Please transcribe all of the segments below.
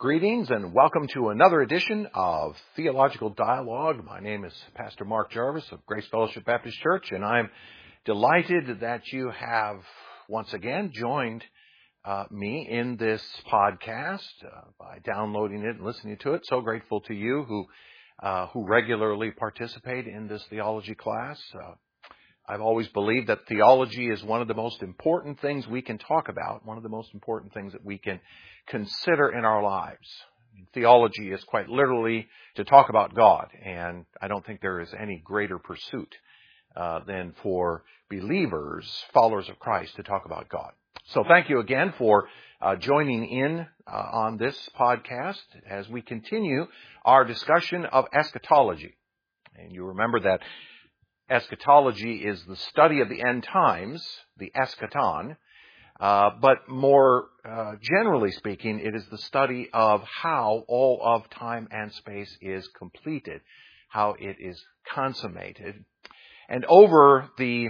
Greetings and welcome to another edition of Theological Dialogue. My name is Pastor Mark Jarvis of Grace Fellowship Baptist Church, and I'm delighted that you have once again joined me in this podcast by downloading it and listening to it. So grateful to you who regularly participate in this theology class. I've always believed that theology is one of the most important things we can talk about, one of the most important things that we can consider in our lives. Theology is quite literally to talk about God, and I don't think there is any greater pursuit than for believers, followers of Christ, to talk about God. So thank you again for joining in on this podcast as we continue our discussion of eschatology. And you remember that eschatology is the study of the end times, the eschaton, but more generally speaking, it is the study of how all of time and space is completed, how it is consummated. And over the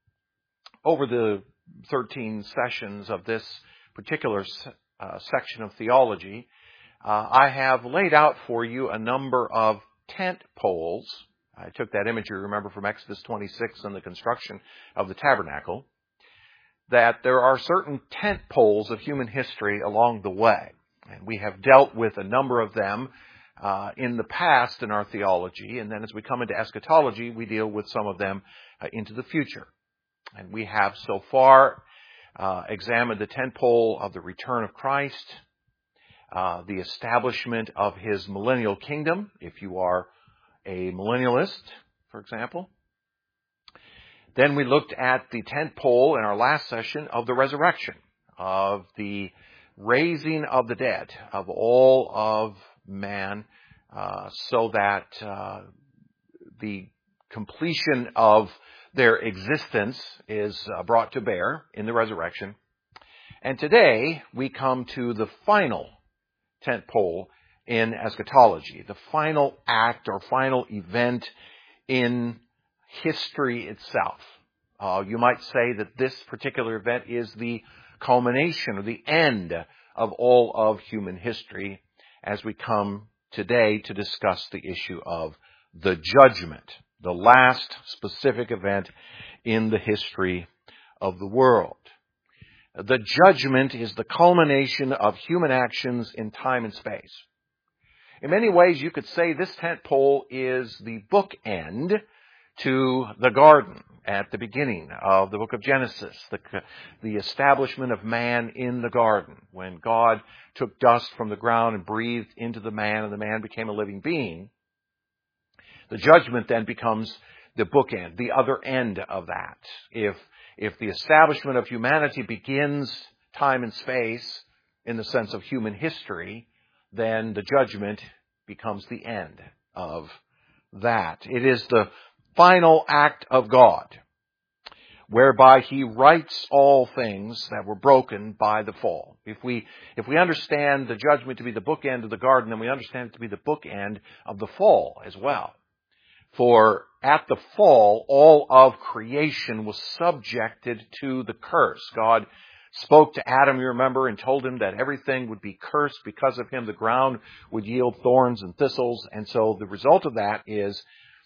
13 sessions of this particular section of theology, I have laid out for you a number of tent poles. I took that imagery, remember, from Exodus 26 and the construction of the tabernacle, that there are certain tent poles of human history along the way. And we have dealt with a number of them in the past in our theology. And then as we come into eschatology, we deal with some of them into the future. And we have so far examined the tent pole of the return of Christ, the establishment of his millennial kingdom, if you are a millennialist, for example. Then we looked at the tent pole in our last session of the resurrection, of the raising of the dead, of all of man, so that the completion of their existence is brought to bear in the resurrection. And today we come to the final tent pole in eschatology, the final act or final event in history itself. You might say that this particular event is the culmination or the end of all of human history as we come today to discuss the issue of the judgment, the last specific event in the history of the world. The judgment is the culmination of human actions in time and space. In many ways, you could say this tent pole is the bookend to the garden at the beginning of the book of Genesis, the establishment of man in the garden, when God took dust from the ground and breathed into the man, and the man became a living being. The judgment then becomes the bookend, the other end of that. If the establishment of humanity begins time and space in the sense of human history, then the judgment becomes the end of that. It is the final act of God, whereby he rights all things that were broken by the fall. If we understand the judgment to be the bookend of the garden, then we understand it to be the bookend of the fall as well. For at the fall, all of creation was subjected to the curse. God spoke to Adam, you remember, and told him that everything would be cursed because of him. The ground would yield thorns and thistles. And so the result of that is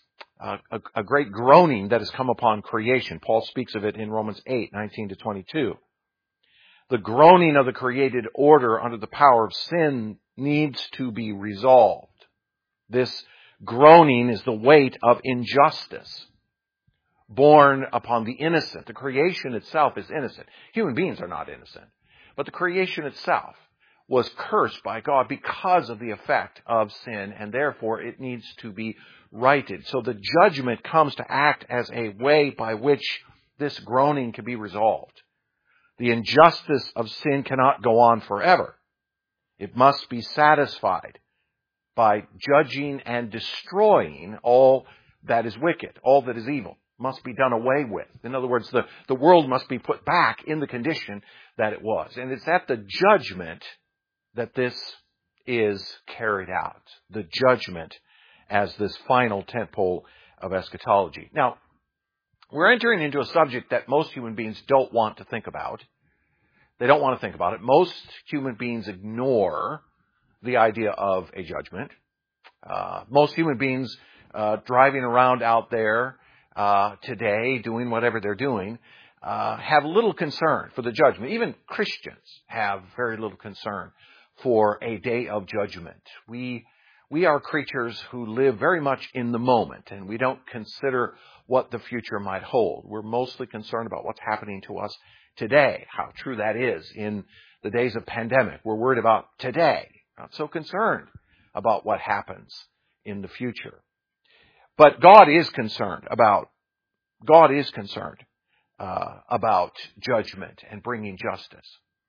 a great groaning that has come upon creation. Paul speaks of it in Romans 8:19-22. The groaning of the created order under the power of sin needs to be resolved. This groaning is the weight of injustice borne upon the innocent. The creation itself is innocent. Human beings are not innocent. But the creation itself was cursed by God because of the effect of sin, and therefore it needs to be righted. So the judgment comes to act as a way by which this groaning can be resolved. The injustice of sin cannot go on forever. It must be satisfied by judging and destroying all that is wicked, all that is evil. Must be done away with. In other words, the world must be put back in the condition that it was. And it's at the judgment that this is carried out. The judgment as this final tent pole of eschatology. Now, we're entering into a subject that most human beings don't want to think about. They don't want to think about it. Most human beings ignore the idea of a judgment. Most human beings driving around out there today, doing whatever they're doing, have little concern for the judgment. Even Christians have very little concern for a day of judgment. We are creatures who live very much in the moment, and we don't consider what the future might hold. We're mostly concerned about what's happening to us today, how true that is in the days of pandemic. We're worried about today, not so concerned about what happens in the future. But God is concerned about judgment and bringing justice.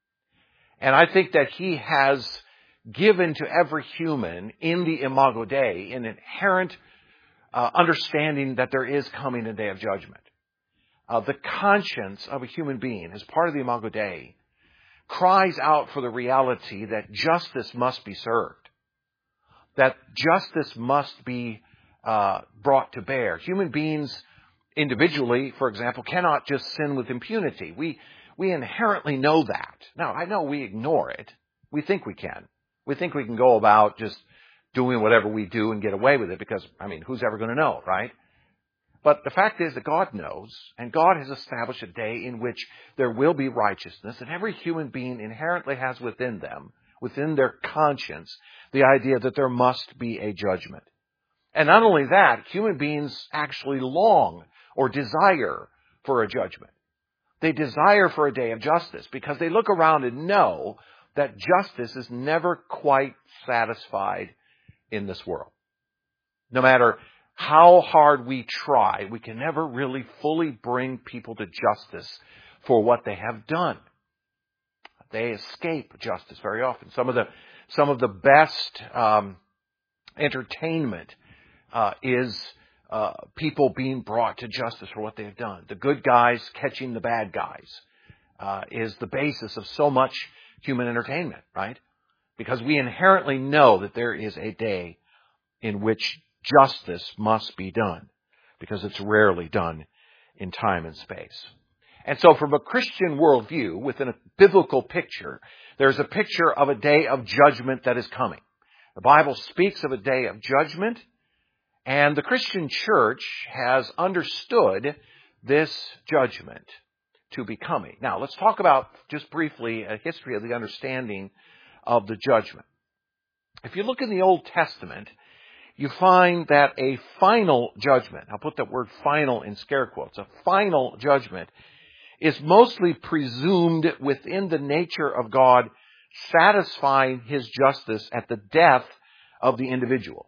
And I think that He has given to every human in the Imago Dei an inherent understanding that there is coming a day of judgment. The conscience of a human being, as part of the Imago Dei, cries out for the reality that justice must be served, that justice must be brought to bear. Human beings individually, for example, cannot just sin with impunity. We inherently know that. Now, I know we ignore it. We think we can. We think we can go about just doing whatever we do and get away with it because, who's ever going to know, right? But the fact is that God knows, and God has established a day in which there will be righteousness, and every human being inherently has within them, within their conscience, the idea that there must be a judgment. And not only that, human beings actually long or desire for a judgment. They desire for a day of justice because they look around and know that justice is never quite satisfied in this world. No matter how hard we try, we can never really fully bring people to justice for what they have done. They escape justice very often. Some of the best entertainment is people being brought to justice for what they have done. The good guys catching the bad guys is the basis of so much human entertainment, right? Because we inherently know that there is a day in which justice must be done, because it's rarely done in time and space. And so from a Christian worldview, within a biblical picture, there's a picture of a day of judgment that is coming. The Bible speaks of a day of judgment, and the Christian church has understood this judgment to be coming. Now, let's talk about, just briefly, a history of the understanding of the judgment. If you look in the Old Testament, you find that a final judgment, I'll put that word final in scare quotes, a final judgment is mostly presumed within the nature of God satisfying His justice at the death of the individual.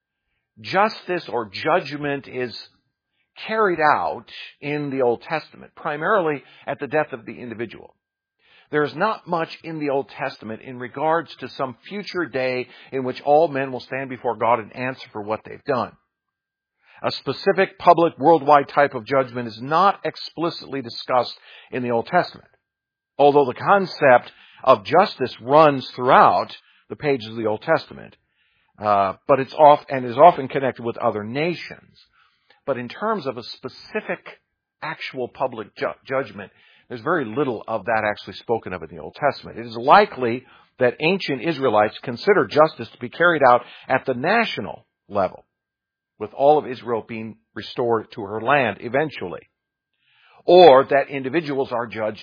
Justice or judgment is carried out in the Old Testament, primarily at the death of the individual. There is not much in the Old Testament in regards to some future day in which all men will stand before God and answer for what they've done. A specific public worldwide type of judgment is not explicitly discussed in the Old Testament, although the concept of justice runs throughout the pages of the Old Testament, but it's often connected with other nations. But in terms of a specific actual public judgment, there's very little of that actually spoken of in the Old Testament. It is likely that ancient Israelites considered justice to be carried out at the national level, with all of Israel being restored to her land eventually. Or that individuals are judged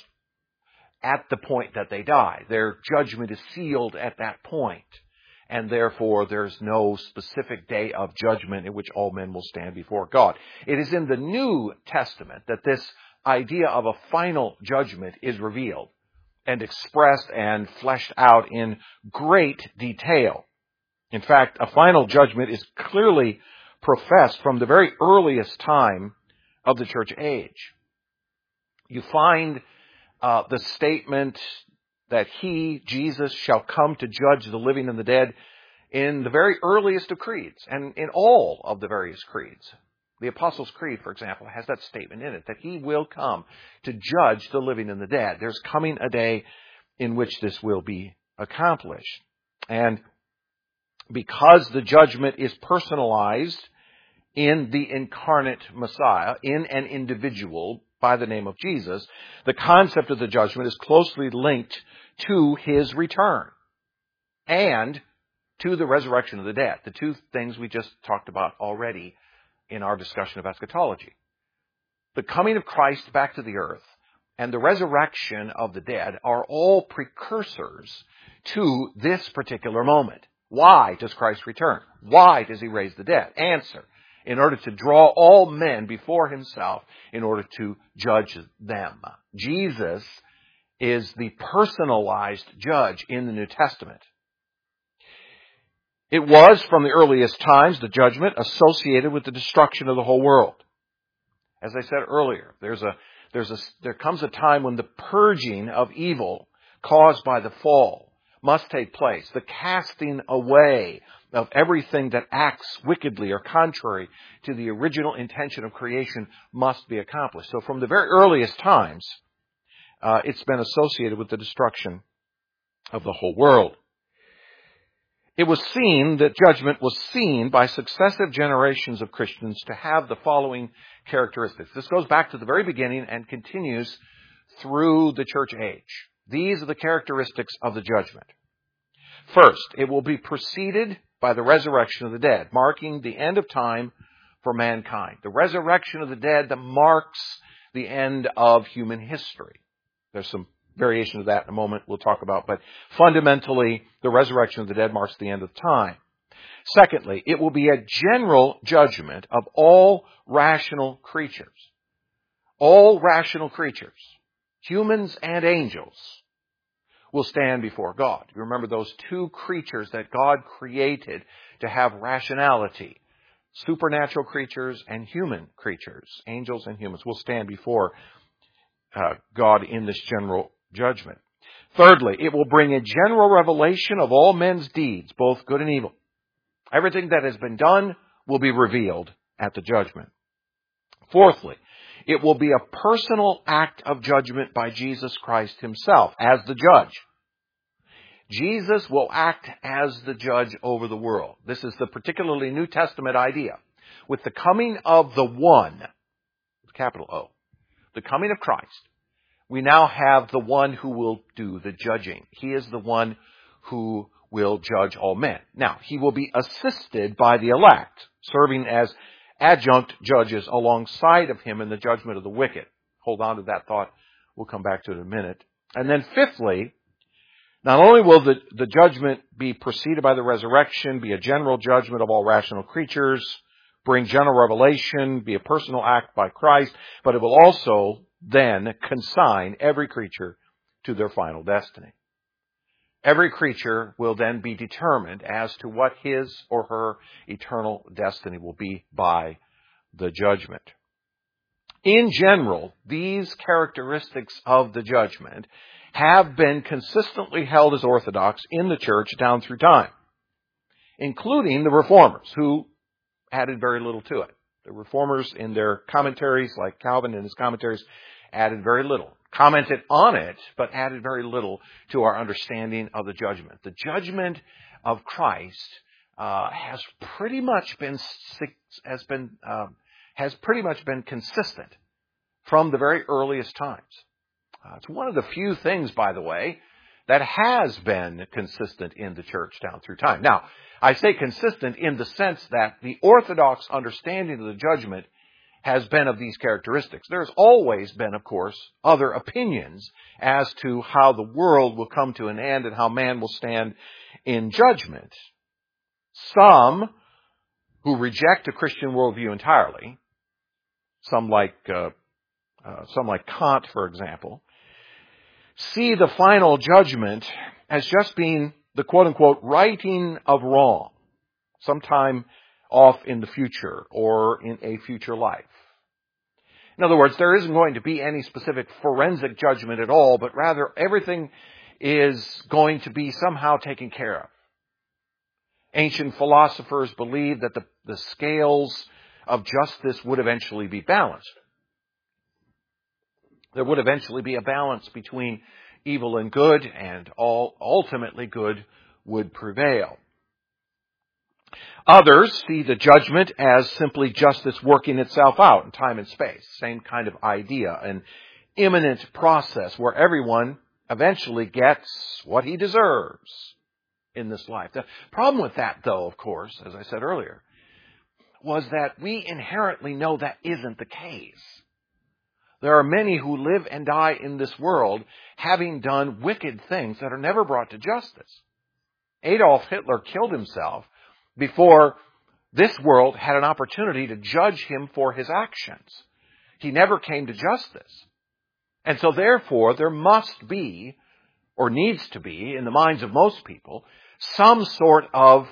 at the point that they die. Their judgment is sealed at that point. And therefore, there's no specific day of judgment in which all men will stand before God. It is in the New Testament that this idea of a final judgment is revealed and expressed and fleshed out in great detail. In fact, a final judgment is clearly professed from the very earliest time of the church age. You find the statement that He, Jesus, shall come to judge the living and the dead in the very earliest of creeds and in all of the various creeds. The Apostles' Creed, for example, has that statement in it, that He will come to judge the living and the dead. There's coming a day in which this will be accomplished. And because the judgment is personalized in the incarnate Messiah, in an individual by the name of Jesus, the concept of the judgment is closely linked to His return and to the resurrection of the dead. The two things we just talked about already in our discussion of eschatology. The coming of Christ back to the earth and the resurrection of the dead are all precursors to this particular moment. Why does Christ return? Why does he raise the dead? Answer: in order to draw all men before himself, in order to judge them. Jesus is the personalized judge in the New Testament. It was, from the earliest times, the judgment associated with the destruction of the whole world. As I said earlier, there comes a time when the purging of evil caused by the fall must take place. The casting away of everything that acts wickedly or contrary to the original intention of creation must be accomplished. So from the very earliest times, it's been associated with the destruction of the whole world. It was seen that judgment was seen by successive generations of Christians to have the following characteristics. This goes back to the very beginning and continues through the church age. These are the characteristics of the judgment. First, it will be preceded by the resurrection of the dead, marking the end of time for mankind. The resurrection of the dead that marks the end of human history. There's some variation of that in a moment we'll talk about, but fundamentally, the resurrection of the dead marks the end of time. Secondly, it will be a general judgment of all rational creatures. All rational creatures, humans and angels, will stand before God. You remember those two creatures that God created to have rationality. Supernatural creatures and human creatures, angels and humans, will stand before God in this general judgment. Thirdly, it will bring a general revelation of all men's deeds, both good and evil. Everything that has been done will be revealed at the judgment. Fourthly, it will be a personal act of judgment by Jesus Christ himself as the judge. Jesus will act as the judge over the world. This is the particularly New Testament idea. With the coming of the One, capital O, the coming of Christ, we now have the one who will do the judging. He is the one who will judge all men. Now, he will be assisted by the elect, serving as adjunct judges alongside of him in the judgment of the wicked. Hold on to that thought. We'll come back to it in a minute. And then fifthly, not only will the judgment be preceded by the resurrection, be a general judgment of all rational creatures, bring general revelation, be a personal act by Christ, but it will also then consign every creature to their final destiny. Every creature will then be determined as to what his or her eternal destiny will be by the judgment. In general, these characteristics of the judgment have been consistently held as orthodox in the church down through time, including the Reformers, who added very little to it. The Reformers, in their commentaries, like Calvin in his commentaries, added very little. Commented on it, but added very little to our understanding of the judgment. The judgment of Christ has pretty much been consistent from the very earliest times. It's one of the few things, by the way, that has been consistent in the church down through time. Now, I say consistent in the sense that the orthodox understanding of the judgment has been of these characteristics. There's always been, of course, other opinions as to how the world will come to an end and how man will stand in judgment. Some who reject the Christian worldview entirely, some like Kant, for example, see the final judgment as just being the quote-unquote righting of wrong, sometime off in the future or in a future life. In other words, there isn't going to be any specific forensic judgment at all, but rather everything is going to be somehow taken care of. Ancient philosophers believed that the scales of justice would eventually be balanced. There would eventually be a balance between evil and good, and ultimately good would prevail. Others see the judgment as simply justice working itself out in time and space. Same kind of idea, an imminent process where everyone eventually gets what he deserves. in this life. The problem with that, though, of course, as I said earlier, was that we inherently know that isn't the case. There are many who live and die in this world having done wicked things that are never brought to justice. Adolf Hitler killed himself before this world had an opportunity to judge him for his actions. He never came to justice. And so therefore, there must be, or needs to be, in the minds of most people, some sort of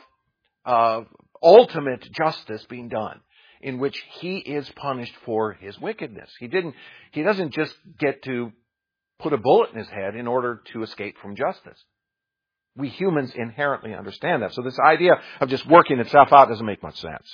ultimate justice being done in which he is punished for his wickedness. He doesn't just get to put a bullet in his head in order to escape from justice. We humans inherently understand that. So this idea of just working itself out doesn't make much sense.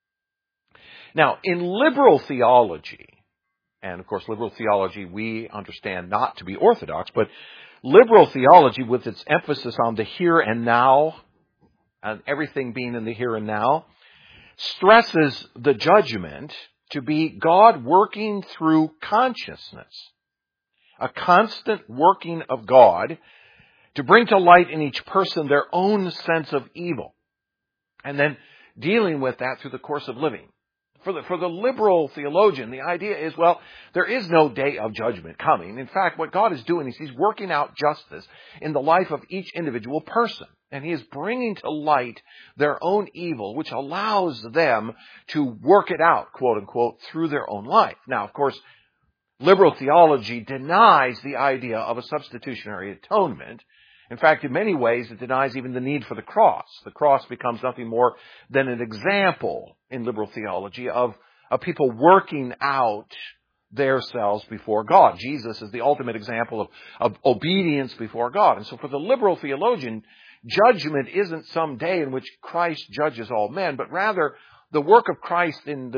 Now, in liberal theology, and of course liberal theology we understand not to be orthodox, but liberal theology with its emphasis on the here and now, and everything being in the here and now, stresses the judgment to be God working through consciousness, a constant working of God to bring to light in each person their own sense of evil, and then dealing with that through the course of living. For the liberal theologian, the idea is, well, there is no day of judgment coming. In fact, what God is doing is He's working out justice in the life of each individual person. And He is bringing to light their own evil, which allows them to work it out, quote unquote, through their own life. Now, of course, liberal theology denies the idea of a substitutionary atonement. In fact, in many ways, it denies even the need for the cross. The cross becomes nothing more than an example in liberal theology of people working out their selves before God. Jesus is the ultimate example of obedience before God. And so for the liberal theologian, judgment isn't some day in which Christ judges all men, but rather the work of Christ in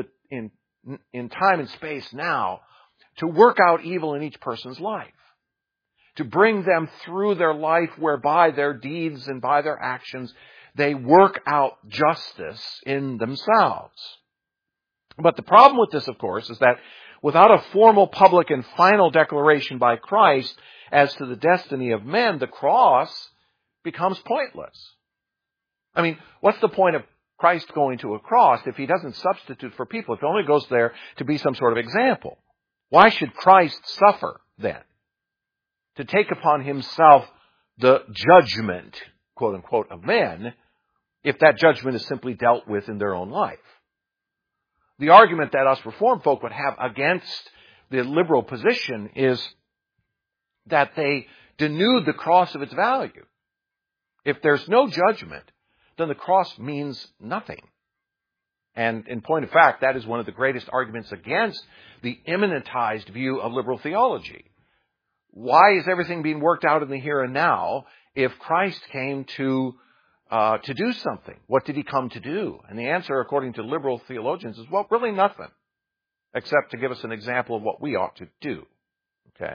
time and space now to work out evil in each person's life, to bring them through their life whereby their deeds and by their actions they work out justice in themselves. But the problem with this, of course, is that without a formal public and final declaration by Christ as to the destiny of men, the cross becomes pointless. I mean, what's the point of Christ going to a cross if He doesn't substitute for people, if He only goes there to be some sort of example? Why should Christ suffer then? To take upon Himself the judgment, quote unquote, of men, if that judgment is simply dealt with in their own life. The argument that us Reformed folk would have against the liberal position is that they denude the cross of its value. If there's no judgment, then the cross means nothing. And in point of fact, that is one of the greatest arguments against the immanentized view of liberal theology. Why is everything being worked out in the here and now if Christ came to do something? What did He come to do? And the answer, according to liberal theologians, is, well, really nothing, except to give us an example of what we ought to do. Okay?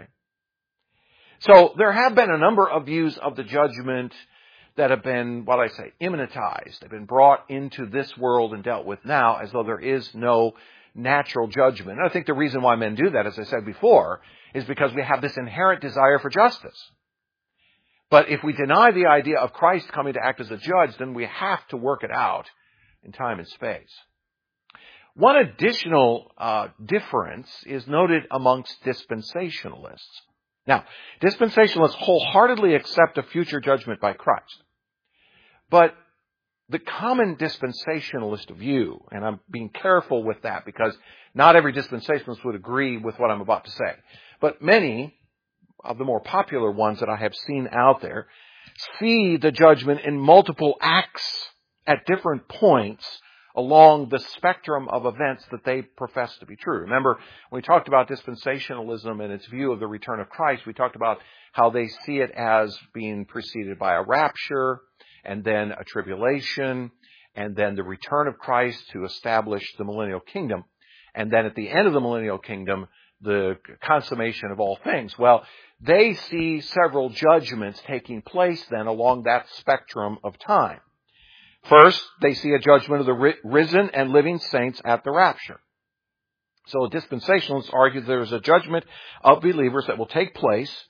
So there have been a number of views of the judgment that have been, immanentized. They've been brought into this world and dealt with now as though there is no natural judgment. And I think the reason why men do that, as I said before, is because we have this inherent desire for justice. But if we deny the idea of Christ coming to act as a judge, then we have to work it out in time and space. One additional difference is noted amongst dispensationalists. Now, dispensationalists wholeheartedly accept a future judgment by Christ. But the common dispensationalist view, and I'm being careful with that because not every dispensationalist would agree with what I'm about to say, but many of the more popular ones that I have seen out there see the judgment in multiple acts at different points along the spectrum of events that they profess to be true. Remember, when we talked about dispensationalism and its view of the return of Christ, we talked about how they see it as being preceded by a rapture, and then a tribulation, and then the return of Christ to establish the millennial kingdom, and then at the end of the millennial kingdom, the consummation of all things. Well, they see several judgments taking place then along that spectrum of time. First, they see a judgment of the risen and living saints at the rapture. So dispensationalists argue there is a judgment of believers that will take place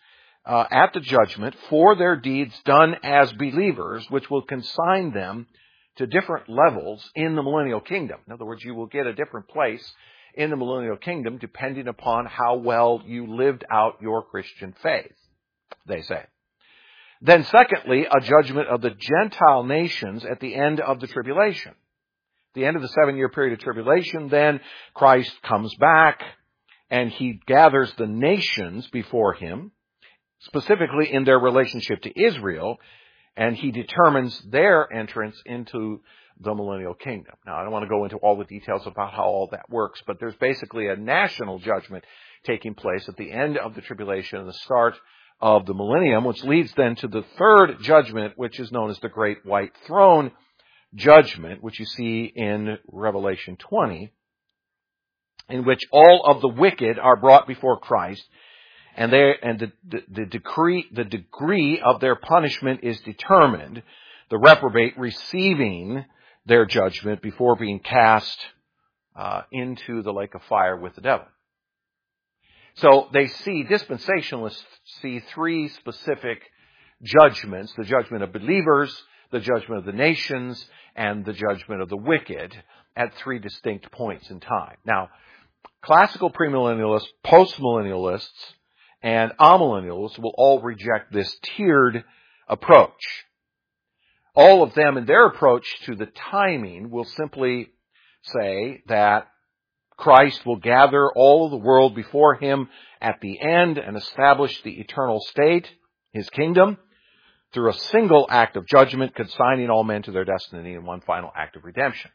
at the judgment for their deeds done as believers, which will consign them to different levels in the millennial kingdom. In other words, you will get a different place in the millennial kingdom depending upon how well you lived out your Christian faith, they say. Then secondly, a judgment of the Gentile nations at the end of the tribulation. The end of the 7-year period of tribulation, then Christ comes back and he gathers the nations before him, specifically in their relationship to Israel, and he determines their entrance into the millennial kingdom. Now, I don't want to go into all the details about how all that works, but there's basically a national judgment taking place at the end of the tribulation and the start of the millennium, which leads then to the third judgment, which is known as the Great White Throne Judgment, which you see in Revelation 20, in which all of the wicked are brought before Christ, and the degree of their punishment is determined, the reprobate receiving their judgment before being cast into the lake of fire with the devil. So dispensationalists see three specific judgments: the judgment of believers, the judgment of the nations, and the judgment of the wicked at three distinct points in time. Now, classical premillennialists, postmillennialists, and amillennialists will all reject this tiered approach. All of them in their approach to the timing will simply say that Christ will gather all of the world before him at the end and establish the eternal state, his kingdom, through a single act of judgment, consigning all men to their destiny in one final act of redemption.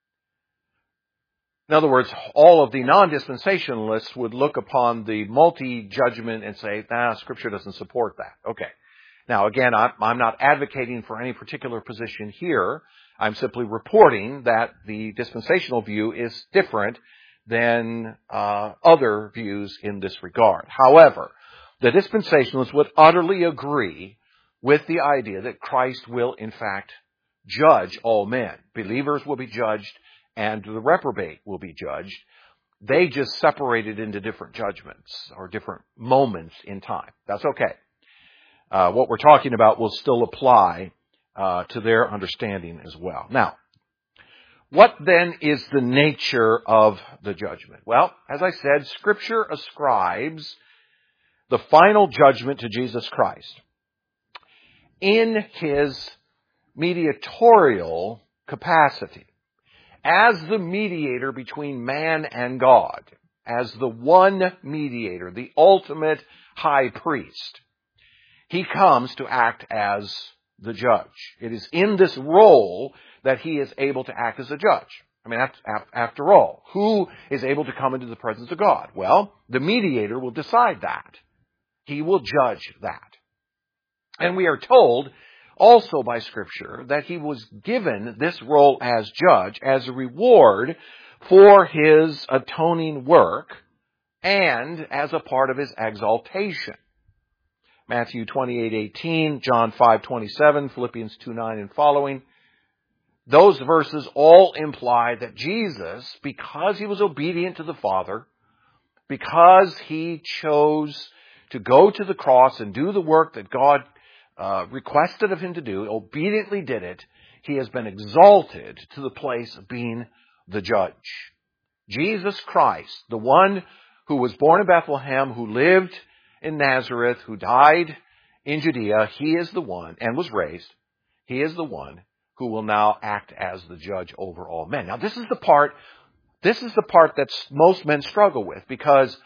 In other words, all of the non-dispensationalists would look upon the multi-judgment and say, Scripture doesn't support that. Okay. Now, again, I'm not advocating for any particular position here. I'm simply reporting that the dispensational view is different than other views in this regard. However, the dispensationalists would utterly agree with the idea that Christ will, in fact, judge all men. Believers will be judged, and the reprobate will be judged. They just separate it into different judgments or different moments in time. That's okay. What we're talking about will still apply to their understanding as well. Now, what then is the nature of the judgment? Well, as I said, Scripture ascribes the final judgment to Jesus Christ in his mediatorial capacity as the mediator between man and God, as the one mediator, the ultimate high priest. He comes to act as the judge. It is in this role that he is able to act as a judge. I mean, after all, who is able to come into the presence of God? Well, the mediator will decide that. He will judge that. And we are told also by Scripture that he was given this role as judge as a reward for his atoning work and as a part of his exaltation. Matthew 28:18, John 5:27, Philippians 2:9 and following. Those verses all imply that Jesus, because he was obedient to the Father, because he chose to go to the cross and do the work that God requested of him to do, obediently did it, he has been exalted to the place of being the judge. Jesus Christ, the one who was born in Bethlehem, who lived in Nazareth, who died in Judea, he is the one, and was raised, he is the one who will now act as the judge over all men. Now, this is the part that most men struggle with, because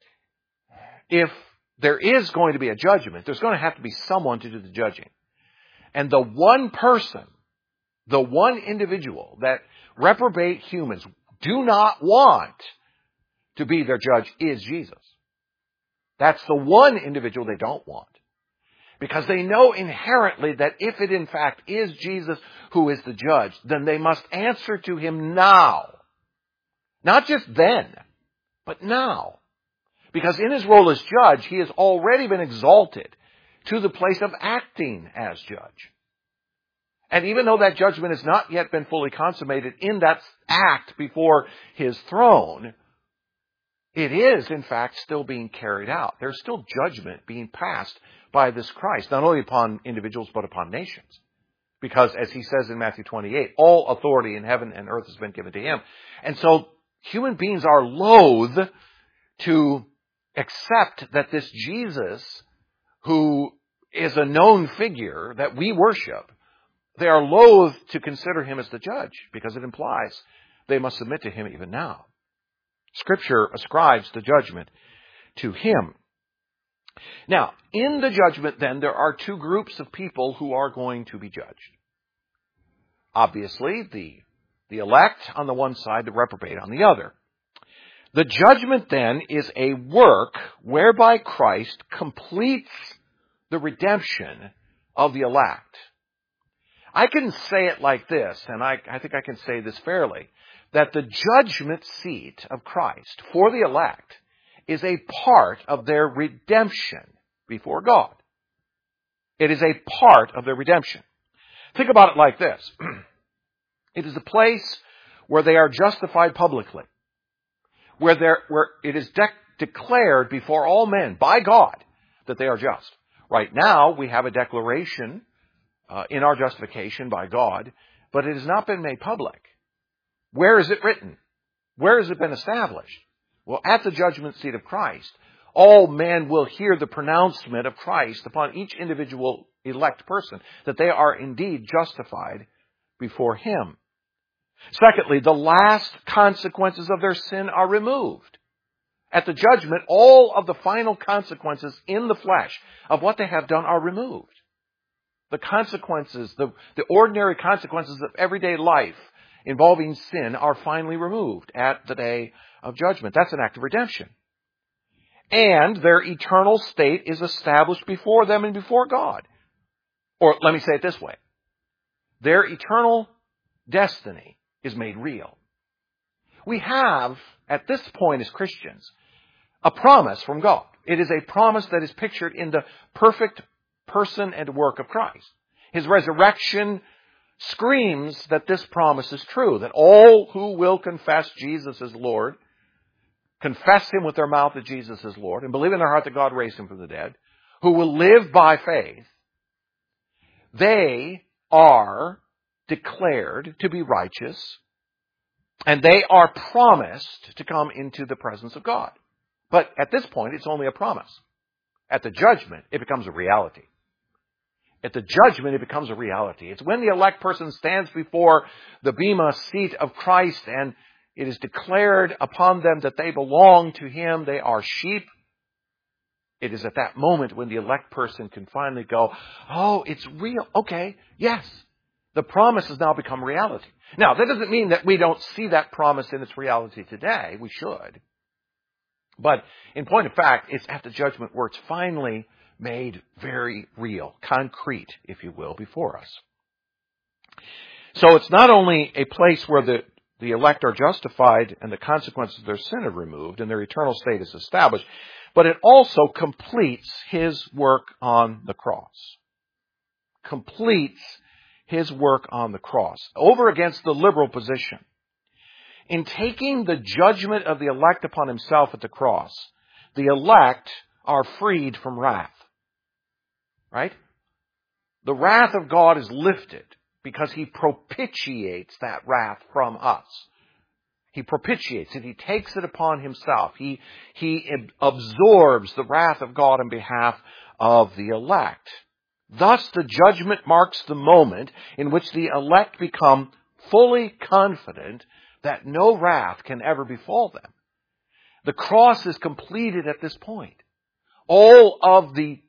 if there is going to be a judgment, there's going to have to be someone to do the judging. And the one person, the one individual that reprobate humans do not want to be their judge is Jesus. That's the one individual they don't want. Because they know inherently that if it in fact is Jesus who is the judge, then they must answer to him now. Not just then, but now. Because in his role as judge, he has already been exalted to the place of acting as judge. And even though that judgment has not yet been fully consummated in that act before his throne, it is, in fact, still being carried out. There's still judgment being passed by this Christ, not only upon individuals, but upon nations. Because, as he says in Matthew 28, all authority in heaven and earth has been given to him. And so, human beings are loath to accept that this Jesus, who is a known figure that we worship, they are loath to consider him as the judge, because it implies they must submit to him even now. Scripture ascribes the judgment to him. Now, in the judgment, then, there are two groups of people who are going to be judged. Obviously, the elect on the one side, the reprobate on the other. The judgment, then, is a work whereby Christ completes the redemption of the elect. I can say it like this, and I think I can say this fairly, that the judgment seat of Christ for the elect is a part of their redemption before God. It is a part of their redemption. Think about it like this. It is a place where they are justified publicly, where it is declared before all men by God that they are just. Right now, we have a declaration in our justification by God, but it has not been made public. Where is it written? Where has it been established? Well, at the judgment seat of Christ, all men will hear the pronouncement of Christ upon each individual elect person, that they are indeed justified before him. Secondly, the last consequences of their sin are removed. At the judgment, all of the final consequences in the flesh of what they have done are removed. The consequences, the ordinary consequences of everyday life involving sin are finally removed at the day of judgment. That's an act of redemption. And their eternal state is established before them and before God. Or let me say it this way. Their eternal destiny is made real. We have, at this point as Christians, a promise from God. It is a promise that is pictured in the perfect person and work of Christ. His resurrection screams that this promise is true, that all who will confess Jesus as Lord, confess him with their mouth that Jesus is Lord, and believe in their heart that God raised him from the dead, who will live by faith, they are declared to be righteous, and they are promised to come into the presence of God. But at this point, it's only a promise. At the judgment, it becomes a reality. At the judgment, it becomes a reality. It's when the elect person stands before the bema seat of Christ and it is declared upon them that they belong to him, they are sheep. It is at that moment when the elect person can finally go, oh, it's real. Okay, yes. The promise has now become reality. Now, that doesn't mean that we don't see that promise in its reality today. We should. But in point of fact, it's at the judgment where it's finally made very real, concrete, if you will, before us. So it's not only a place where the elect are justified and the consequences of their sin are removed and their eternal state is established, but it also completes his work on the cross. Completes his work on the cross. Over against the liberal position. In taking the judgment of the elect upon himself at the cross, the elect are freed from wrath. Right? The wrath of God is lifted because he propitiates that wrath from us. He propitiates it. He takes it upon himself. He absorbs the wrath of God on behalf of the elect. Thus, the judgment marks the moment in which the elect become fully confident that no wrath can ever befall them. The cross is completed at this point. All of the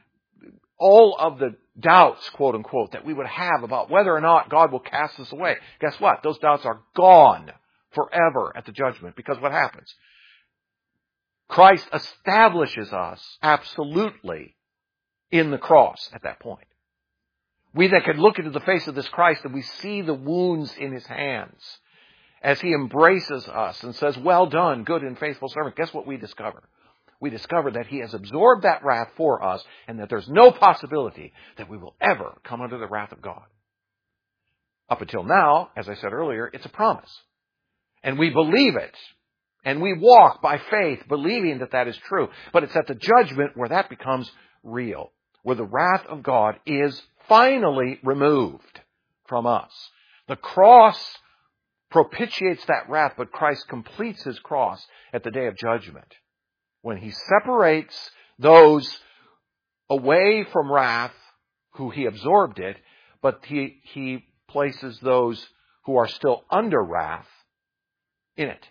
doubts, quote unquote, that we would have about whether or not God will cast us away, guess what? Those doubts are gone forever at the judgment. Because what happens? Christ establishes us absolutely in the cross at that point. We that can look into the face of this Christ and we see the wounds in his hands as he embraces us and says, well done, good and faithful servant. Guess what we discover? We discover that he has absorbed that wrath for us and that there's no possibility that we will ever come under the wrath of God. Up until now, as I said earlier, it's a promise. And we believe it. And we walk by faith, believing that that is true. But it's at the judgment where that becomes real. where the wrath of God is finally removed from us. The cross propitiates that wrath, but Christ completes his cross at the day of judgment, when he separates those away from wrath who he absorbed it, but he places those who are still under wrath in it.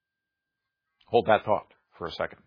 Hold that thought for a second.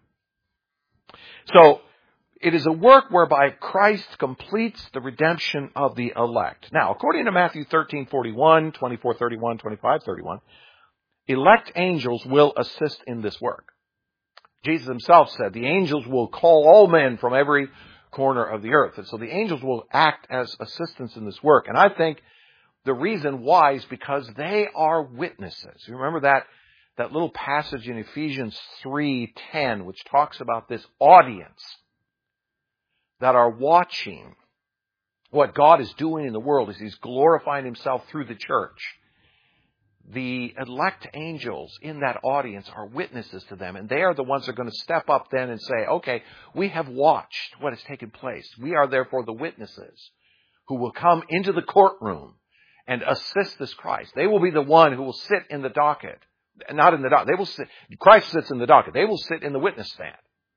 So, it is a work whereby Christ completes the redemption of the elect. Now, according to Matthew 13:41, 24:31, 25:31, elect angels will assist in this work. Jesus himself said, the angels will call all men from every corner of the earth. And so the angels will act as assistants in this work. And I think the reason why is because they are witnesses. You remember that little passage in Ephesians 3:10, which talks about this audience that are watching what God is doing in the world as he's glorifying himself through the church. The elect angels in that audience are witnesses to them, and they are the ones that are going to step up then and say, okay, we have watched what has taken place. We are therefore the witnesses who will come into the courtroom and assist this Christ. They will be the one who will sit in the docket. Not in the docket. They will sit. Christ sits in the docket. They will sit in the witness stand.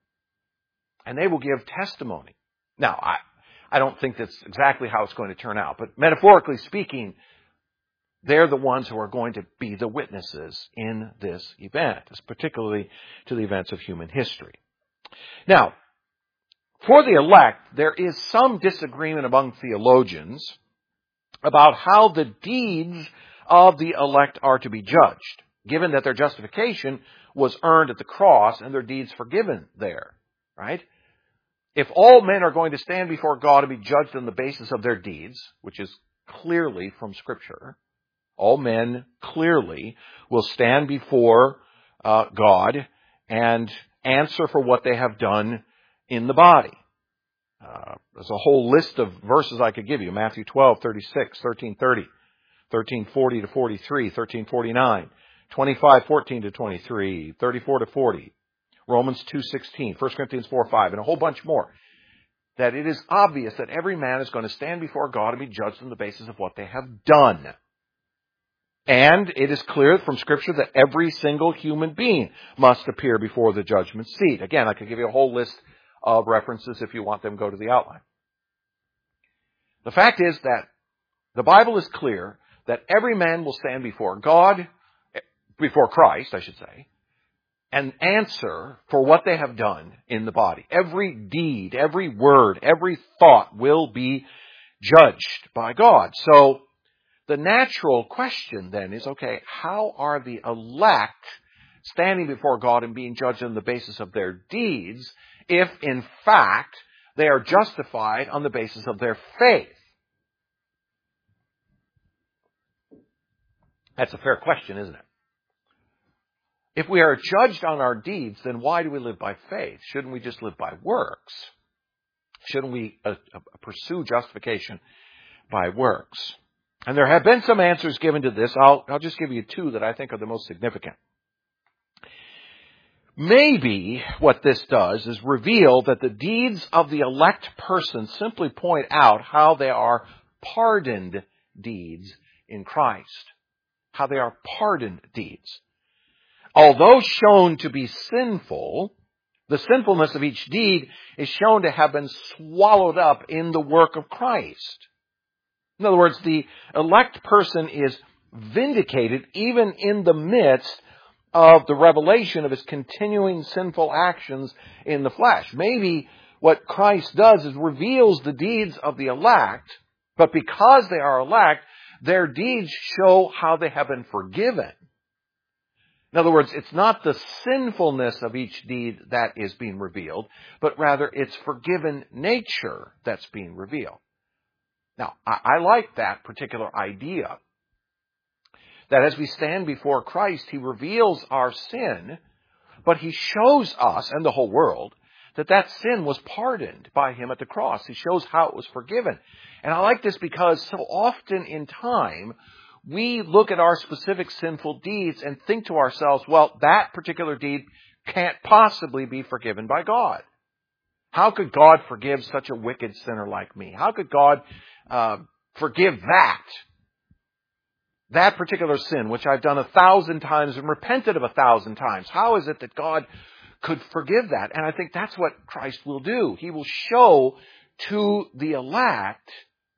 And they will give testimony. Now, I don't think that's exactly how it's going to turn out, but metaphorically speaking, they're the ones who are going to be the witnesses in this event, particularly to the events of human history. Now, for the elect, there is some disagreement among theologians about how the deeds of the elect are to be judged, given that their justification was earned at the cross and their deeds forgiven there, right? If all men are going to stand before God and be judged on the basis of their deeds, which is clearly from Scripture, all men clearly will stand before God and answer for what they have done in the body. There's a whole list of verses I could give you. Matthew 12:36, 13:30, 13:40 to 43, 13:49, 25:14 to 23, 34 to 40, Romans 2:16, 1 Corinthians 4:5, and a whole bunch more. That it is obvious that every man is going to stand before God and be judged on the basis of what they have done. And it is clear from Scripture that every single human being must appear before the judgment seat. Again, I could give you a whole list of references if you want them, go to the outline. The fact is that the Bible is clear that every man will stand before God, before Christ, I should say, and answer for what they have done in the body. Every deed, every word, every thought will be judged by God. So, the natural question then is, okay, how are the elect standing before God and being judged on the basis of their deeds if, in fact, they are justified on the basis of their faith? That's a fair question, isn't it? If we are judged on our deeds, then why do we live by faith? Shouldn't we just live by works? Shouldn't we pursue justification by works? And there have been some answers given to this. I'll just give you two that I think are the most significant. Maybe what this does is reveal that the deeds of the elect person simply point out how they are pardoned deeds in Christ. How they are pardoned deeds. Although shown to be sinful, the sinfulness of each deed is shown to have been swallowed up in the work of Christ. In other words, the elect person is vindicated even in the midst of the revelation of his continuing sinful actions in the flesh. Maybe what Christ does is reveals the deeds of the elect, but because they are elect, their deeds show how they have been forgiven. In other words, it's not the sinfulness of each deed that is being revealed, but rather its forgiven nature that's being revealed. Now, I like that particular idea, that as we stand before Christ, He reveals our sin, but He shows us and the whole world that that sin was pardoned by Him at the cross. He shows how it was forgiven. And I like this because so often in time, we look at our specific sinful deeds and think to ourselves, well, that particular deed can't possibly be forgiven by God. How could God forgive such a wicked sinner like me? How could God forgive that particular sin, which I've done 1,000 times and repented of 1,000 times? How is it that God could forgive that? And I think that's what Christ will do. He will show to the elect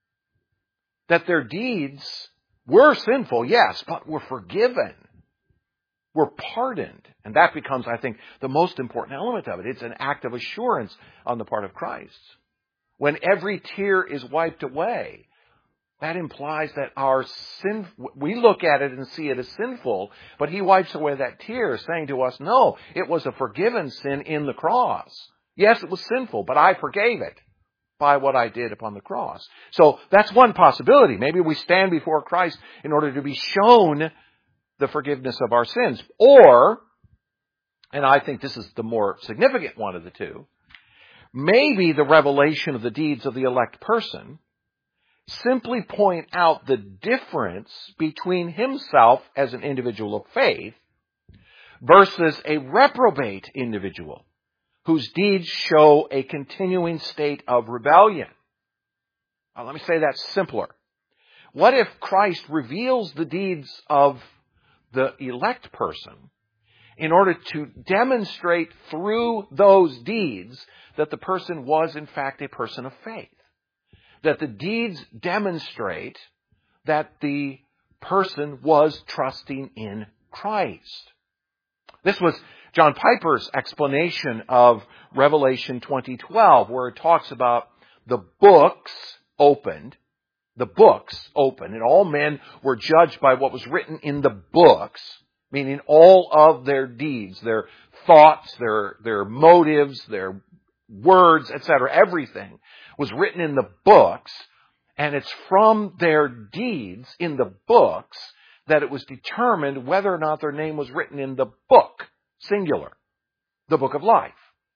that their deeds were sinful, yes, but were forgiven. Were pardoned. And that becomes, I think, the most important element of it. It's an act of assurance on the part of Christ. When every tear is wiped away, that implies that our sin, we look at it and see it as sinful, but He wipes away that tear, saying to us, no, it was a forgiven sin in the cross. Yes, it was sinful, but I forgave it by what I did upon the cross. So that's one possibility. Maybe we stand before Christ in order to be shown the forgiveness of our sins. Or, and I think this is the more significant one of the two, maybe the revelation of the deeds of the elect person simply point out the difference between himself as an individual of faith versus a reprobate individual whose deeds show a continuing state of rebellion. Now, let me say that simpler. What if Christ reveals the deeds of the elect person in order to demonstrate through those deeds that the person was in fact a person of faith? That the deeds demonstrate that the person was trusting in Christ. This was John Piper's explanation of Revelation 20:12, where it talks about the books opened, and all men were judged by what was written in the books, meaning all of their deeds, their thoughts, their motives, their words, etc. Everything was written in the books, and it's from their deeds in the books that it was determined whether or not their name was written in the book, singular, the book of life.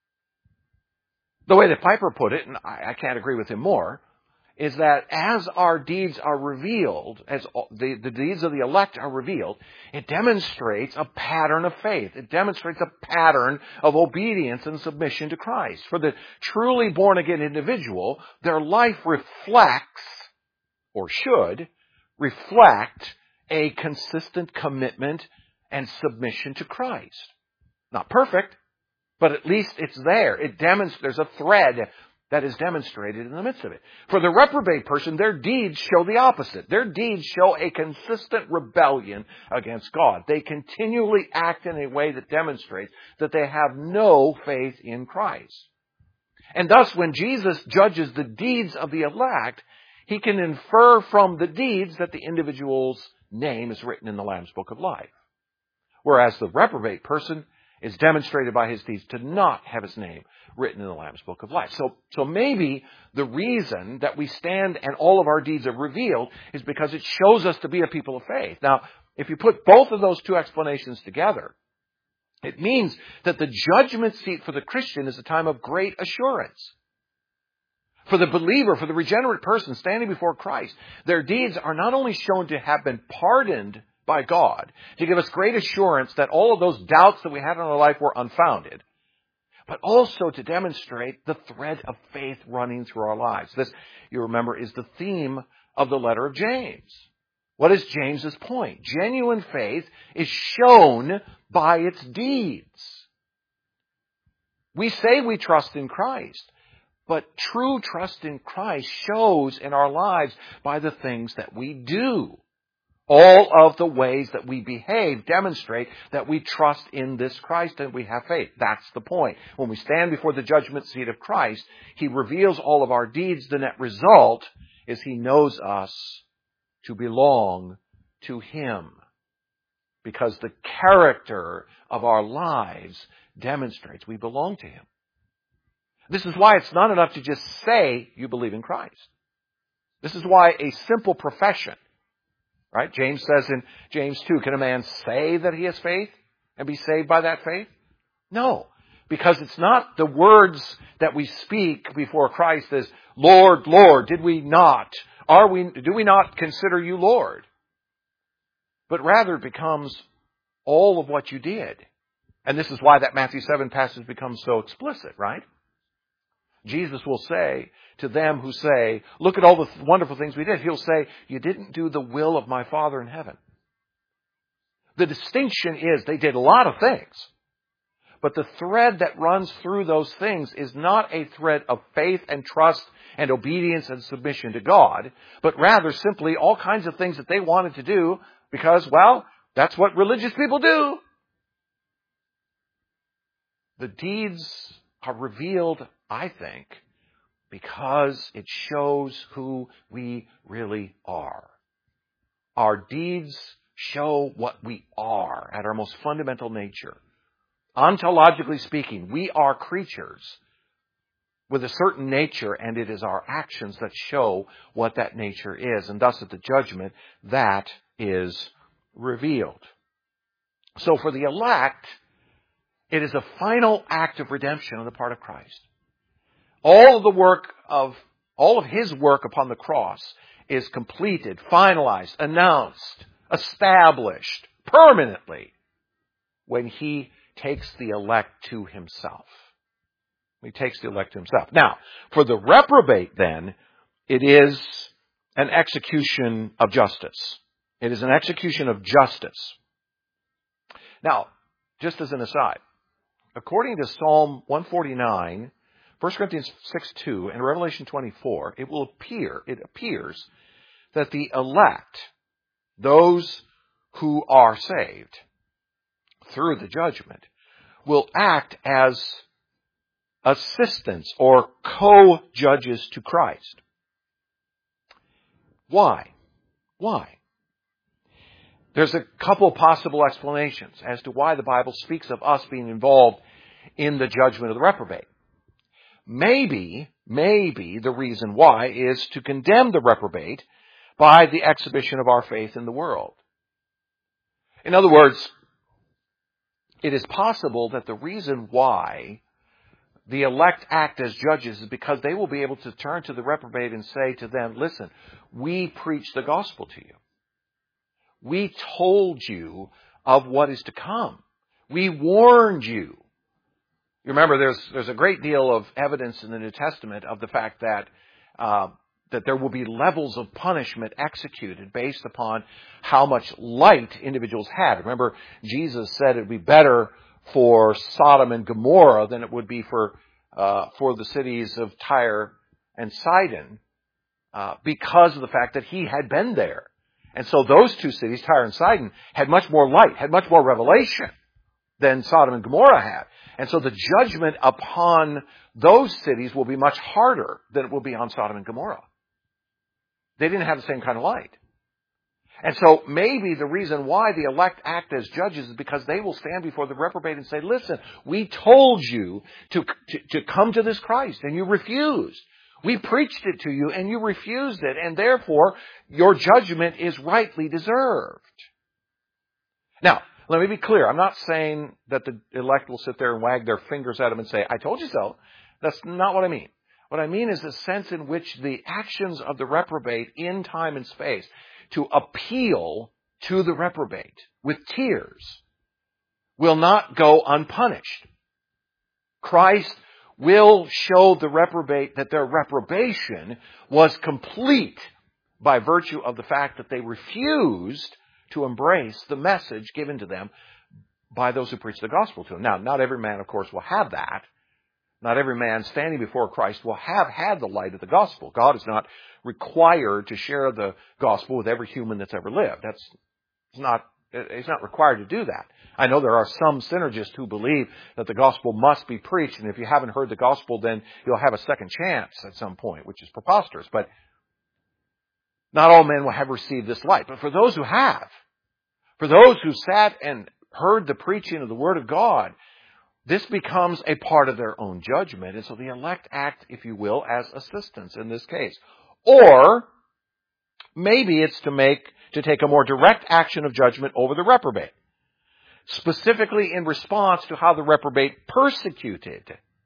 The way that Piper put it, and I can't agree with him more, is that as our deeds are revealed, as the deeds of the elect are revealed, it demonstrates a pattern of faith. It demonstrates a pattern of obedience and submission to Christ. For the truly born-again individual, their life reflects, or should reflect, a consistent commitment and submission to Christ. Not perfect, but at least it's there. There's a thread that is demonstrated in the midst of it. For the reprobate person, their deeds show the opposite. Their deeds show a consistent rebellion against God. They continually act in a way that demonstrates that they have no faith in Christ. And thus, when Jesus judges the deeds of the elect, He can infer from the deeds that the individual's name is written in the Lamb's Book of Life. Whereas the reprobate person is demonstrated by his deeds to not have his name written in the Lamb's Book of Life. So maybe the reason that we stand and all of our deeds are revealed is because it shows us to be a people of faith. Now, if you put both of those two explanations together, it means that the judgment seat for the Christian is a time of great assurance. For the believer, for the regenerate person standing before Christ, their deeds are not only shown to have been pardoned by God, to give us great assurance that all of those doubts that we had in our life were unfounded, but also to demonstrate the thread of faith running through our lives. This, you remember, is the theme of the letter of James. What is James's point? Genuine faith is shown by its deeds. We say we trust in Christ, but true trust in Christ shows in our lives by the things that we do. All of the ways that we behave demonstrate that we trust in this Christ and we have faith. That's the point. When we stand before the judgment seat of Christ, He reveals all of our deeds. The net result is He knows us to belong to Him, because the character of our lives demonstrates we belong to Him. This is why it's not enough to just say you believe in Christ. This is why a simple profession, right? James says in James 2, can a man say that he has faith and be saved by that faith? No, because it's not the words that we speak before Christ as, Lord, Lord, do we not consider you Lord? But rather it becomes all of what you did. And this is why that Matthew 7 passage becomes so explicit, right? Jesus will say to them who say, look at all the wonderful things we did. He'll say, you didn't do the will of my Father in heaven. The distinction is they did a lot of things. But the thread that runs through those things is not a thread of faith and trust and obedience and submission to God, but rather simply all kinds of things that they wanted to do because, well, that's what religious people do. The deeds are revealed, I think, because it shows who we really are. Our deeds show what we are at our most fundamental nature. Ontologically speaking, we are creatures with a certain nature, and it is our actions that show what that nature is. And thus, at the judgment, that is revealed. So for the elect, it is a final act of redemption on the part of Christ. All of His work upon the cross is completed, finalized, announced, established permanently when He takes the elect to Himself. He takes the elect to Himself. Now, for the reprobate then, it is an execution of justice. It is an execution of justice. Now, just as an aside, according to Psalm 149, 1 Corinthians 6:2, and Revelation 24, it appears that the elect, those who are saved through the judgment, will act as assistants or co-judges to Christ. Why? Why? There's a couple possible explanations as to why the Bible speaks of us being involved in the judgment of the reprobate. Maybe the reason why is to condemn the reprobate by the exhibition of our faith in the world. In other words, it is possible that the reason why the elect act as judges is because they will be able to turn to the reprobate and say to them, listen, we preach the gospel to you. We told you of what is to come. We warned you. You remember there's a great deal of evidence in the New Testament of the fact that there will be levels of punishment executed based upon how much light individuals had. Remember, Jesus said it would be better for Sodom and Gomorrah than it would be for the cities of Tyre and Sidon because of the fact that He had been there. And so those two cities, Tyre and Sidon, had much more light, had much more revelation than Sodom and Gomorrah had. And so the judgment upon those cities will be much harder than it will be on Sodom and Gomorrah. They didn't have the same kind of light. And so maybe the reason why the elect act as judges is because they will stand before the reprobate and say, listen, we told you to come to this Christ and you refused. We preached it to you and you refused it, and therefore your judgment is rightly deserved. Now, let me be clear. I'm not saying that the elect will sit there and wag their fingers at him and say, I told you so. That's not what I mean. What I mean is the sense in which the actions of the reprobate in time and space to appeal to the reprobate with tears will not go unpunished. Christ will show the reprobate that their reprobation was complete by virtue of the fact that they refused to embrace the message given to them by those who preach the gospel to them. Now, not every man, of course, will have that. Not every man standing before Christ will have had the light of the gospel. God is not required to share the gospel with every human that's ever lived. He's not required to do that. I know there are some synergists who believe that the gospel must be preached, and if you haven't heard the gospel, then you'll have a second chance at some point, which is preposterous. But not all men will have received this light. But for those who have, for those who sat and heard the preaching of the Word of God, this becomes a part of their own judgment. And so the elect act, if you will, as assistants in this case. Or maybe it's to take a more direct action of judgment over the reprobate, specifically in response to how the reprobate persecuted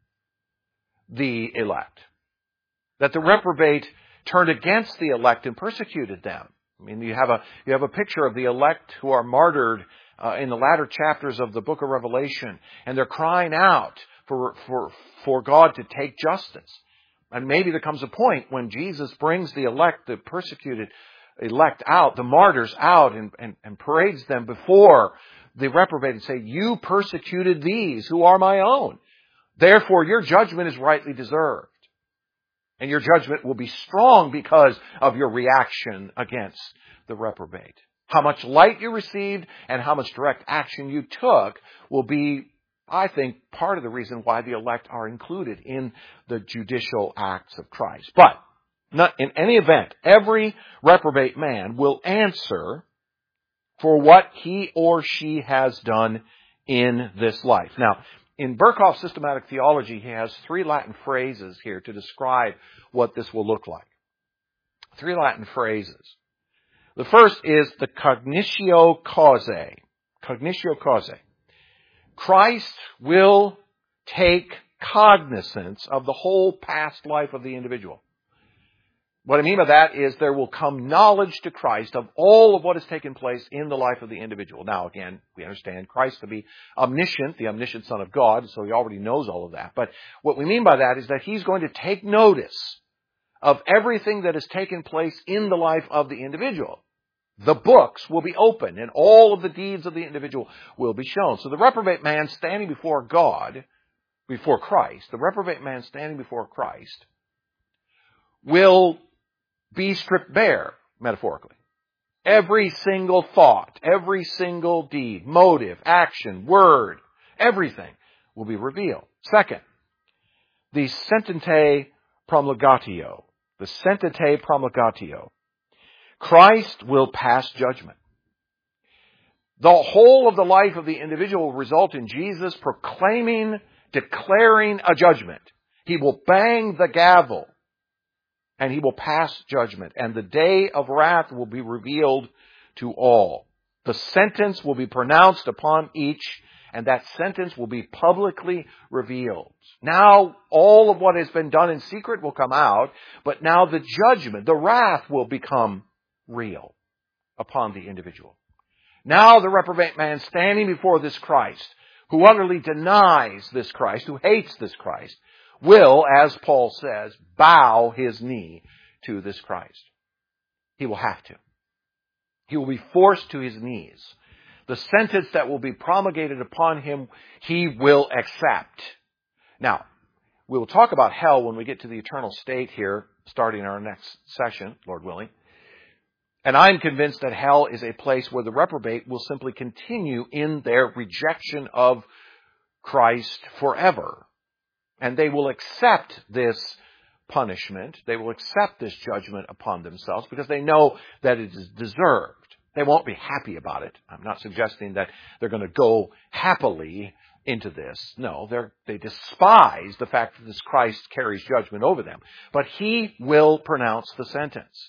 the elect. That the reprobate turned against the elect and persecuted them. I mean, you have a picture of the elect who are martyred in the latter chapters of the book of Revelation, and they're crying out for God to take justice. And maybe there comes a point when Jesus brings the elect, the persecuted elect out, the martyrs out, and parades them before the reprobate and say, you persecuted these who are my own. Therefore, your judgment is rightly deserved. And your judgment will be strong because of your reaction against the reprobate. How much light you received and how much direct action you took will be, I think, part of the reason why the elect are included in the judicial acts of Christ. But not in any event, every reprobate man will answer for what he or she has done in this life. Now, in Berkhof's systematic theology, he has 3 Latin phrases here to describe what this will look like. 3 Latin phrases. The first is the cognitio causae. Cognitio causae. Christ will take cognizance of the whole past life of the individual. What I mean by that is there will come knowledge to Christ of all of what has taken place in the life of the individual. Now, again, we understand Christ to be omniscient, the omniscient Son of God, so he already knows all of that. But what we mean by that is that he's going to take notice of everything that has taken place in the life of the individual. The books will be open, and all of the deeds of the individual will be shown. So the reprobate man standing before God, before Christ, the reprobate man standing before Christ, will be stripped bare, metaphorically. Every single thought, every single deed, motive, action, word, everything will be revealed. Second, the sentente promulgatio. The sentente promulgatio. Christ will pass judgment. The whole of the life of the individual will result in Jesus proclaiming, declaring a judgment. He will bang the gavel. And he will pass judgment. And the day of wrath will be revealed to all. The sentence will be pronounced upon each, and that sentence will be publicly revealed. Now, all of what has been done in secret will come out, but now the judgment, the wrath will become real upon the individual. Now the reprobate man standing before this Christ, who utterly denies this Christ, who hates this Christ, will, as Paul says, bow his knee to this Christ. He will have to. He will be forced to his knees. The sentence that will be promulgated upon him, he will accept. Now, we will talk about hell when we get to the eternal state here, starting our next session, Lord willing. And I'm convinced that hell is a place where the reprobate will simply continue in their rejection of Christ forever. And they will accept this punishment. They will accept this judgment upon themselves because they know that it is deserved. They won't be happy about it. I'm not suggesting that they're going to go happily into this. No, they despise the fact that this Christ carries judgment over them. But he will pronounce the sentence.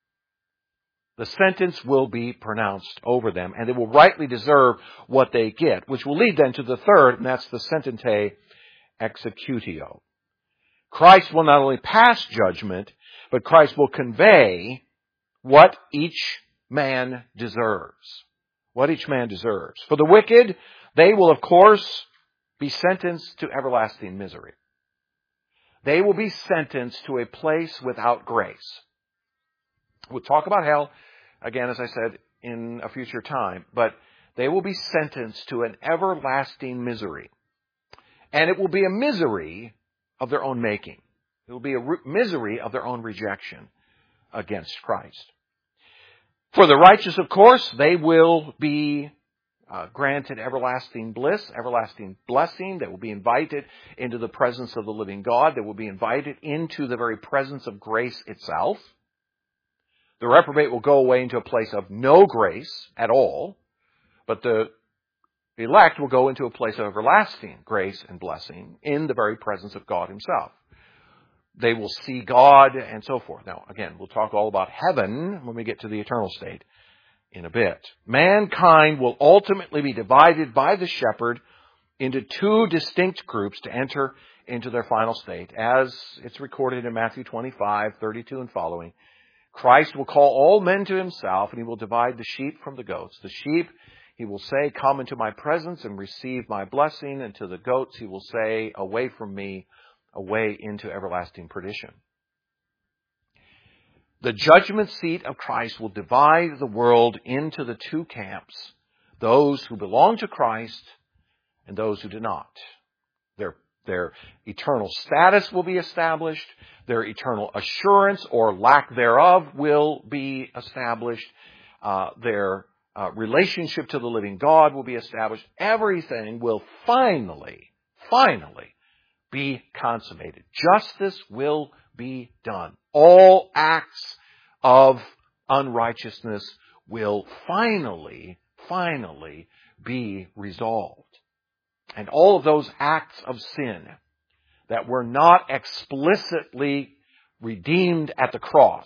The sentence will be pronounced over them, and they will rightly deserve what they get, which will lead then to the third, and that's the sentente executio. Christ will not only pass judgment, but Christ will convey what each man deserves. What each man deserves. For the wicked, they will of course be sentenced to everlasting misery. They will be sentenced to a place without grace. We'll talk about hell, again, as I said, in a future time, but they will be sentenced to an everlasting misery. And it will be a misery of their own making. It will be a misery of their own rejection against Christ. For the righteous, of course, they will be granted everlasting bliss, everlasting blessing. They will be invited into the presence of the living God. They will be invited into the very presence of grace itself. The reprobate will go away into a place of no grace at all, but the elect will go into a place of everlasting grace and blessing in the very presence of God himself. They will see God and so forth. Now, again, we'll talk all about heaven when we get to the eternal state in a bit. Mankind will ultimately be divided by the shepherd into 2 distinct groups to enter into their final state, as it's recorded in Matthew 25, 32 and following. Christ will call all men to himself, and he will divide the sheep from the goats. The sheep, he will say, come into my presence and receive my blessing. And to the goats, he will say, away from me, away into everlasting perdition. The judgment seat of Christ will divide the world into the two camps, those who belong to Christ and those who do not. Their eternal status will be established. Their eternal assurance or lack thereof will be established. Their relationship to the living God will be established. Everything will finally be consummated. Justice will be done. All acts of unrighteousness will finally be resolved. And all of those acts of sin that were not explicitly redeemed at the cross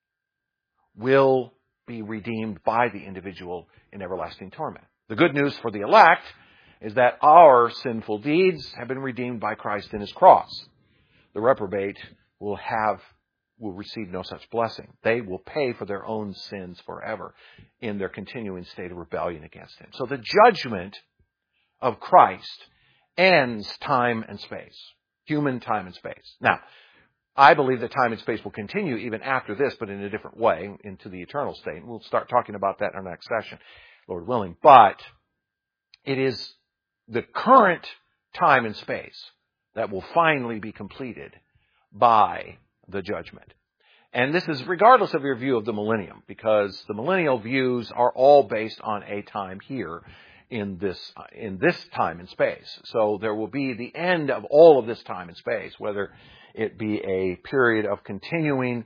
will be redeemed by the individual in everlasting torment. The good news for the elect is that our sinful deeds have been redeemed by Christ in His cross. The reprobate will receive no such blessing. They will pay for their own sins forever in their continuing state of rebellion against Him. So the judgment of Christ ends time and space, human time and space. Now, I believe that time and space will continue even after this, but in a different way, into the eternal state. We'll start talking about that in our next session, Lord willing. But it is the current time and space that will finally be completed by the judgment. And this is regardless of your view of the millennium, because the millennial views are all based on a time here in this time and space. So there will be the end of all of this time and space, whether it be a period of continuing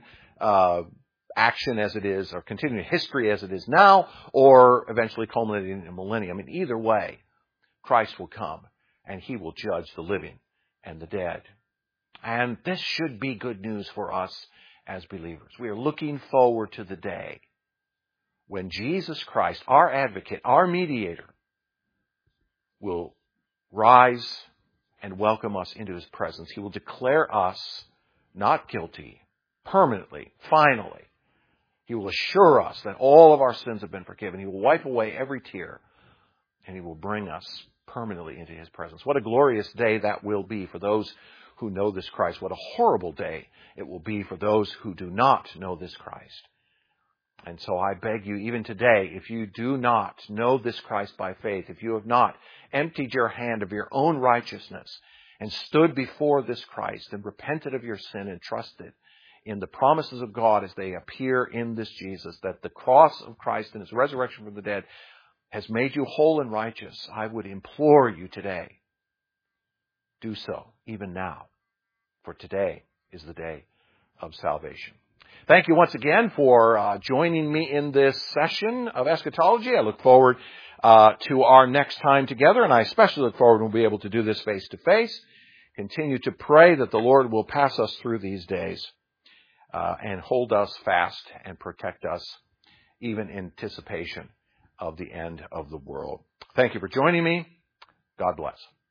action as it is, or continuing history as it is now, or eventually culminating in a millennium. In either way, Christ will come and He will judge the living and the dead. And this should be good news for us as believers. We are looking forward to the day when Jesus Christ, our advocate, our mediator, will rise and welcome us into His presence. He will declare us not guilty permanently, finally. He will assure us that all of our sins have been forgiven. He will wipe away every tear, and He will bring us permanently into His presence. What a glorious day that will be for those who know this Christ. What a horrible day it will be for those who do not know this Christ. And so I beg you, even today, if you do not know this Christ by faith, if you have not emptied your hand of your own righteousness and stood before this Christ and repented of your sin and trusted in the promises of God as they appear in this Jesus, that the cross of Christ and His resurrection from the dead has made you whole and righteous, I would implore you today, do so, even now, for today is the day of salvation. Thank you once again for joining me in this session of eschatology. I look forward to our next time together, and I especially look forward when we'll be able to do this face to face. Continue to pray that the Lord will pass us through these days and hold us fast and protect us, even in anticipation of the end of the world. Thank you for joining me. God bless.